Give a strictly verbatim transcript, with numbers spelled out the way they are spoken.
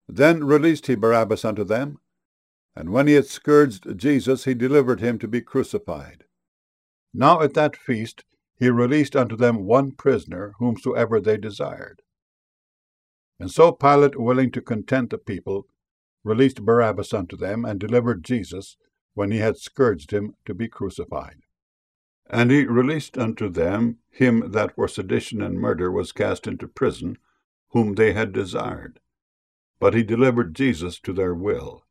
Then released he Barabbas unto them, and when he had scourged Jesus, he delivered him to be crucified. Now at that feast he released unto them one prisoner, whomsoever they desired. And so Pilate, willing to content the people, released Barabbas unto them, and delivered Jesus, when he had scourged him, to be crucified. And he released unto them him that for sedition and murder was cast into prison, whom they had desired. But he delivered Jesus to their will.